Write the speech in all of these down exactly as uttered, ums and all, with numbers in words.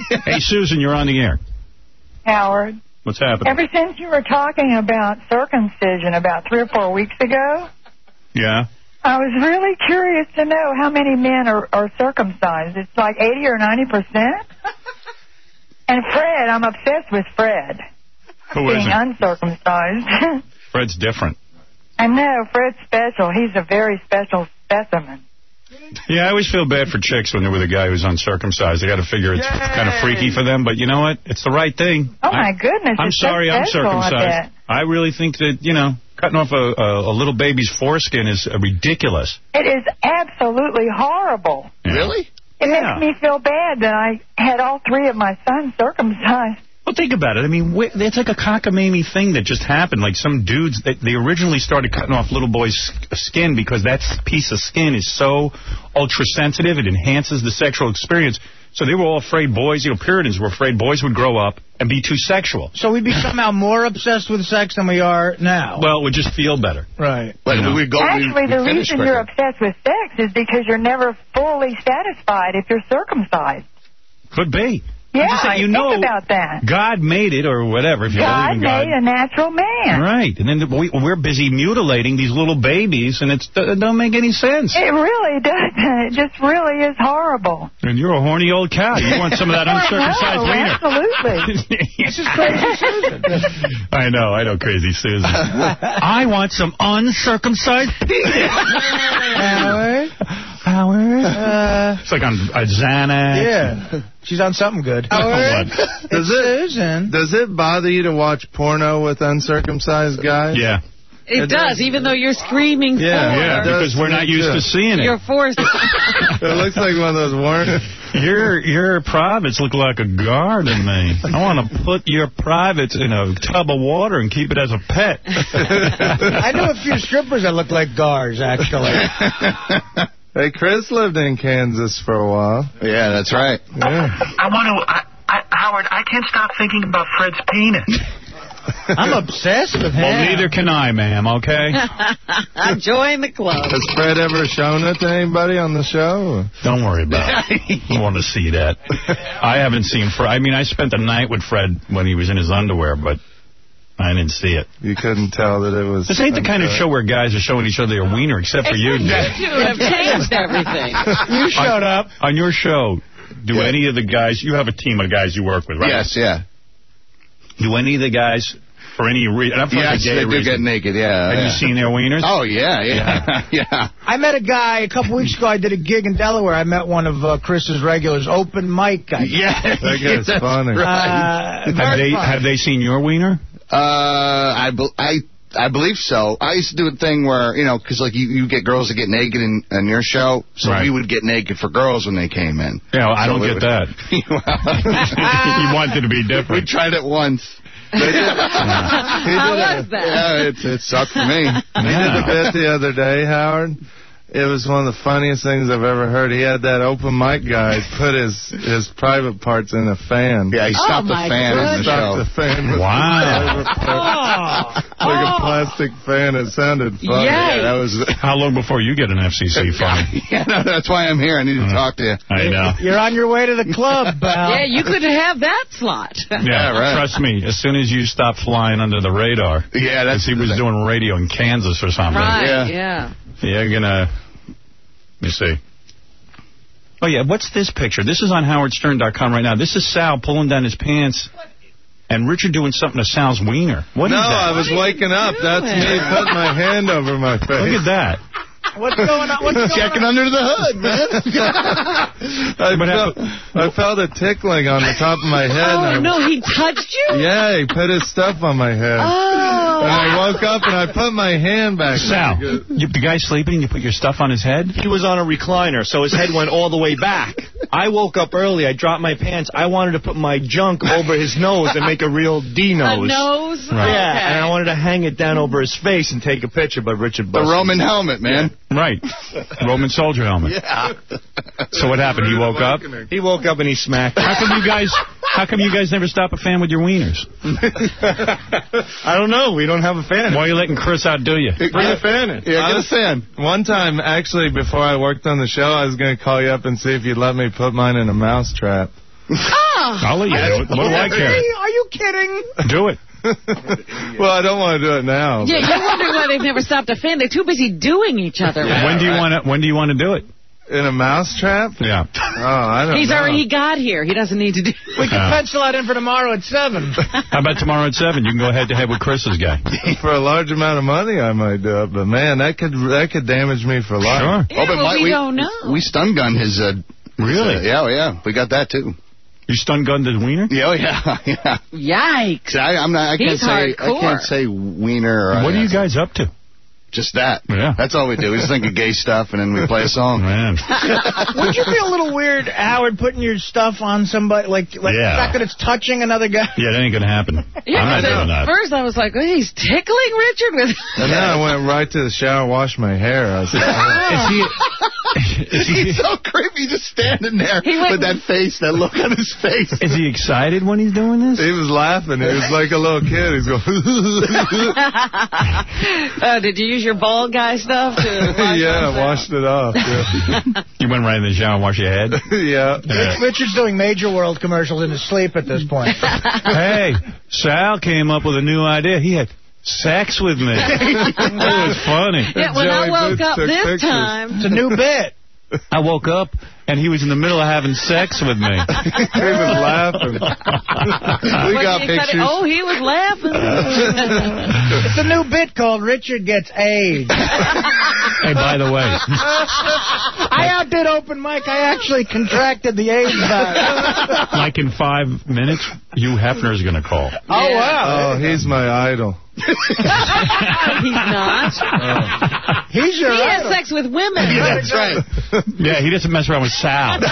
Hey, Susan, you're on the air. Howard. What's happening? Ever since you were talking about circumcision about three or four weeks ago, yeah, I was really curious to know how many men are, are circumcised. It's like eighty or ninety percent. And Fred, I'm obsessed with Fred. Who being isn't? uncircumcised. Fred's different. I know, Fred's special. He's a very special specimen. Yeah, I always feel bad for chicks when they're with a guy who's uncircumcised. They got to figure it's Yay! kind of freaky for them, but you know what? It's the right thing. Oh, my I, goodness. I'm it's sorry so I'm special, circumcised. I, I really think that, you know, cutting off a, a, a little baby's foreskin is uh, ridiculous. It is absolutely horrible. Yeah. Really? It yeah. makes me feel bad that I had all three of my sons circumcised. Well, think about it. I mean, it's like a cockamamie thing that just happened. Like some dudes, they, they originally started cutting off little boys' skin because that piece of skin is so ultra-sensitive. It enhances the sexual experience. So they were all afraid boys, you know, Puritans were afraid boys would grow up and be too sexual. So we'd be somehow more obsessed with sex than we are now. Well, it would just feel better. Right. But you know? we go, Actually, we, we the reason quicker. you're obsessed with sex is because you're never fully satisfied if you're circumcised. Could be. Yeah, say, you think know, about that. God made it, or whatever. If you God believe in God made a natural man. Right, and then we, we're busy mutilating these little babies, and it's, it don't make any sense. It really doesn't. It just really is horrible. And you're a horny old cow. You want some of that uncircumcised wiener. Absolutely. This is Crazy Susan. I know, I know, Crazy Susan. I want some uncircumcised penis. Howard? Howard? Uh, it's like on a Xanax. Yeah. She's on something good. Howard, does it, Susan. Does it bother you to watch porno with uncircumcised guys? Yeah. It, it does, does, even though you're screaming yeah, for. Yeah, because we're not used to seeing it. You're forced. It looks like one of those worms. Your your privates look like a guard to me. I want to put your privates in a tub of water and keep it as a pet. I know a few strippers that look like guards, actually. Hey, Chris lived in Kansas for a while. Yeah, that's right. Yeah. I want to, I, I, Howard, I can't stop thinking about Fred's penis. I'm obsessed with him. Well, neither can I, ma'am, okay? Join the club. Has Fred ever shown it to anybody on the show? Don't worry about it. You want to see that. I haven't seen Fred. I mean, I spent the night with Fred when he was in his underwear, but I didn't see it. You couldn't tell that it was... This ain't the kind of show where guys are showing each other their wiener, except for you, Dad. You have changed everything. You showed up. On your show, do yeah. any of the guys... You have a team of guys you work with, right? Yes, yeah. Do any of the guys... For any reason. Yes, they do reason. get naked, yeah. Have yeah. you seen their wieners? Oh, yeah, yeah, yeah. yeah. I met a guy a couple weeks ago. I did a gig in Delaware. I met one of uh, Chris's regulars, open mic guy. Yeah, that guy's funny. Right. Uh, have, they, have they seen your wiener? Uh, I, be I, I believe so. I used to do a thing where, you know, because like you, you get girls that get naked in, in your show, so right. we would get naked for girls when they came in. Yeah, well, I so don't get would, that. You wanted to be different. We tried it once. They did, How was a, that? Yeah, it, it sucked for me. He did a bit the other day, Howard. It was one of the funniest things I've ever heard. He had that open mic guy put his his private parts in a fan. Yeah, he stopped oh the fan goodness. in the stopped show. the fan with wow. oh. Like a plastic fan. It sounded funny. Yikes. Yeah, that was. How long before you get an F C C fine? Yeah, no, that's why I'm here. I need to uh, talk to you. I know. You're on your way to the club, pal. Yeah, you could have that slot. Yeah, yeah, right. Trust me. As soon as you stop flying under the radar. Yeah, that's. He was doing radio in Kansas or something. Right. Yeah. Yeah. You're gonna. Let me see. Oh, yeah, what's this picture? This is on Howard Stern dot com right now. This is Sal pulling down his pants and Richard doing something to Sal's wiener. What no, is that? I was waking up. That's me putting my hand over my face. Look at that. What's going on? What's going Checking on? under the hood, man. I, felt, I felt a tickling on the top of my head. Oh, and I, no, he touched you? Yeah, he put his stuff on my head. Oh. And I woke up and I put my hand back. Sal, you, the guy sleeping and you put your stuff on his head? He was on a recliner, so his head went all the way back. I woke up early. I dropped my pants. I wanted to put my junk over his nose and make a real D nose. A nose? Right. Yeah, okay. and I wanted to hang it down over his face and take a picture, but Richard busted. The Roman helmet, man. Right. Roman soldier helmet. Yeah. So what happened? He woke up? He woke up and he smacked. How come you guys How come you guys never stop a fan with your wieners? I don't know. We don't have a fan. Why are you letting Chris outdo you? Bring a fan in. Yeah, get a fan. One time, actually, before I worked on the show, I was going to call you up and see if you'd let me put mine in a mouse trap. Oh. I'll let you do it. What do I care? Are you kidding? Do it. Well, I don't want to do it now. Yeah, you're wondering why they've never stopped a fan. They're too busy doing each other. Yeah, when do you right. want to? When do you want to do it? In a mousetrap? Yeah. Oh, I don't He's know. already got here. He doesn't need to do We can Uh. pencil that in for tomorrow at seven. How about tomorrow at seven? You can go head to head with Chris's guy. For a large amount of money, I might do it. But, man, that could that could damage me for life. Sure. Yeah, oh, but well, Mike, we, we don't know. We stun gun his. Uh, Really? his, uh, yeah, oh, yeah. We got that too. You stun gunned his wiener? Yeah, oh, yeah, yeah. Yikes. I, I'm not. I can't He's say. hardcore. I can't say wiener. Or What are uh, you guys up to? Just that. Yeah. That's all we do. We just think of gay stuff and then we play a song. Man. Would you feel a little weird, Howard, putting your stuff on somebody, like, like Yeah. the fact that it's touching another guy? Yeah, that ain't going to happen. Yeah, I'm not so doing that. First I was like, oh, he's tickling Richard with... And then I went right to the shower, washed my hair. I was like, Is he, He's so creepy just standing there He went- with that face, that look on his face. is he excited when he's doing this? he was laughing. He was like a little kid. He's going, uh, did you use your bald guy stuff to wash yeah, yourself? washed it off. Yeah. You went right in the shower and washed your head? yeah. Yeah. Richard's doing Major World commercials in his sleep at this point. Hey, Sal came up with a new idea. He had sex with me. It was funny. Yeah, when I Joey woke Boots up took this pictures. time... It's a new bit. I woke up, and he was in the middle of having sex with me. He was laughing. we When got you cut it- pictures. oh, he was laughing. It's a new bit called Richard Gets AIDS. Hey, by the way, I outdid open mic. I actually contracted the AIDS virus. like in five minutes, Hugh Hefner's going to call. Oh, wow. Oh, he's my idol. He's not. He's your He has idol. sex with women. That's right. Yeah, he doesn't mess around with Sal.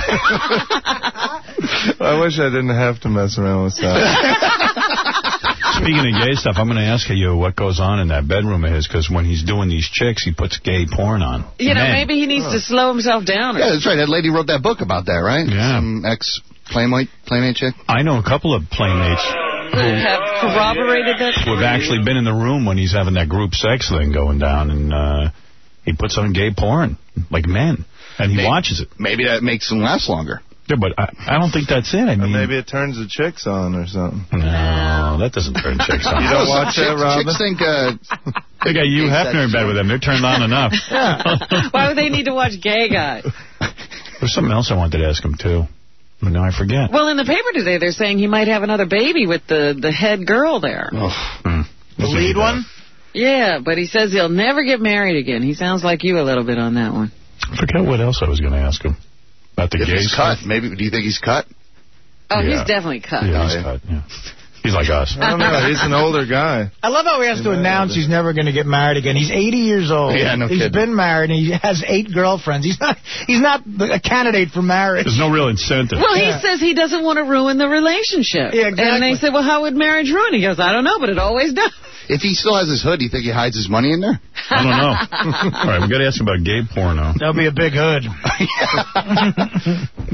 I wish I didn't have to mess around with that. Speaking of gay stuff, I'm going to ask you what goes on in that bedroom of his, because when he's doing these chicks, he puts gay porn on. You know, Men. maybe he needs to slow himself down. Or Yeah, that's right. That lady wrote that book about that, right? Yeah. Some ex-playmate playmate chick. I know a couple of playmates who have corroborated that. who have actually been in the room when he's having that group sex thing going down, and uh, he puts on gay porn, like men, and he Maybe. watches it. Maybe that makes him last longer. Yeah, but I, I don't think that's it. I Or mean, maybe it turns the chicks on or something. no, that doesn't turn chicks on. You don't watch that, chicks, Robin? chicks think, uh, They got Hugh Hefner in bed with them. They're turned on enough. Why would they need to watch gay guys? There's something else I wanted to ask him, too. But now I forget. Well, in the paper today, they're saying he might have another baby with the, the head girl there. Hmm. The lead one? Yeah, but he says he'll never get married again. He sounds like you a little bit on that one. I forget what else I was going to ask him. About the if gay he's stuff. cut. Maybe, do you think he's cut? Oh, Yeah. he's definitely cut. Yeah, he's yeah. cut, yeah. He's like us. I don't know. He's an older guy. I love how he has to Yeah, announce yeah. he's never going to get married again. He's eighty years old. Yeah, no He's kidding. been married, and he has eight girlfriends. He's not He's not the- a candidate for marriage. There's no real incentive. Well, he Yeah. says he doesn't want to ruin the relationship. Yeah, exactly. And they said, well, how would marriage ruin? He goes, I don't know, but it always does. If he still has his hood, do you think he hides his money in there? I don't know. All right, we got to ask him about gay porno. That'll be a big hood.